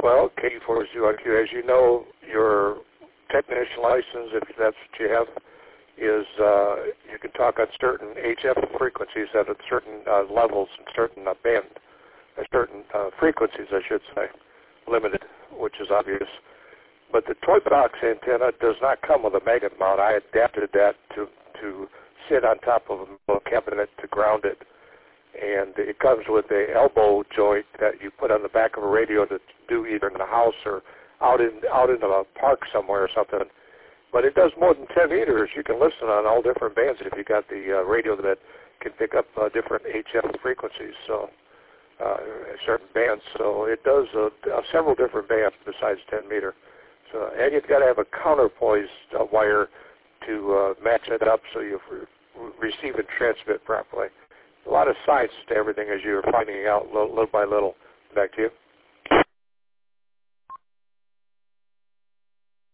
Well, K4ZYQ, as you know, your technician license, if that's what you have, is you can talk on certain HF frequencies at certain levels and certain certain frequencies, I should say, limited, which is obvious. But the toy box antenna does not come with a magnet mount. I adapted that to sit on top of a little cabinet to ground it. And it comes with a elbow joint that you put on the back of a radio to do either in the house or out in a park somewhere or something. But it does more than 10 meters. You can listen on all different bands if you got the radio that can pick up different HF frequencies, so certain bands. So it does several different bands besides 10 meter. So, and you've got to have a counterpoise wire to match it up so you receive and transmit properly. A lot of science to everything, as you're finding out little by little. Back to you.